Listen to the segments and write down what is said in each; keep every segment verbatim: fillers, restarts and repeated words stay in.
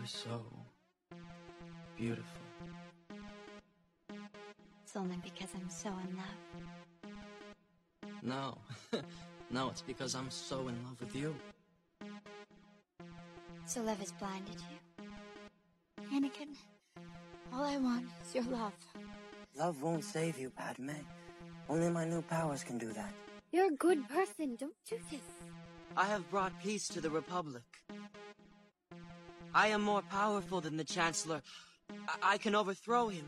You're so beautiful. It's only because I'm so in love. No. No, it's because I'm so in love with you. So love has blinded you. Anakin, all I want is your love. Love won't save you, Padme. Only my new powers can do that. You're a good person. Don't do this. I have brought peace to the Republic. I am more powerful than the Chancellor. I, I can overthrow him.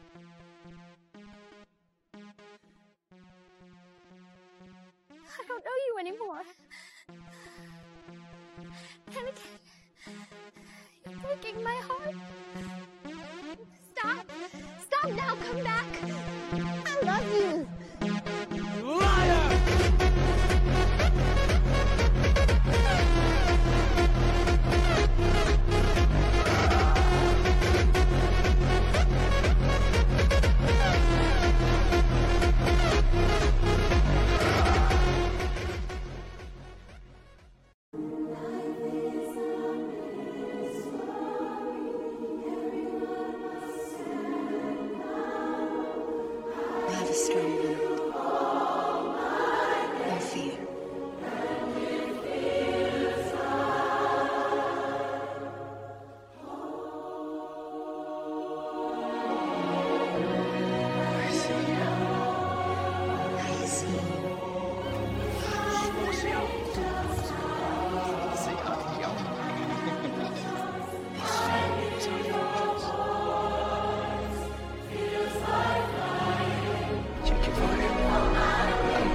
I don't know you anymore. Anakin, you're breaking my heart. Stop! Stop now! Come back! I love you! Liar! Love is stronger than fear. I see now. I see. Check your fire.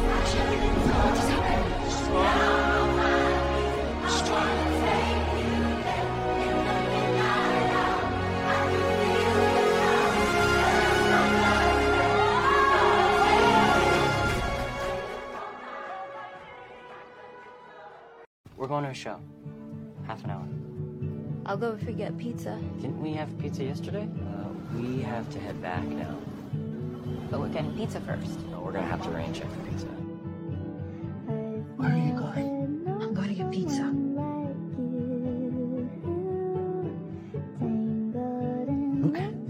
We're going to a show. Half an hour. I'll go if we get pizza. Didn't we have pizza yesterday? Uh, we have to head back now. But we're getting pizza first. No, we're gonna have to rain check for pizza. Where are you going? I'm going to get pizza. Okay.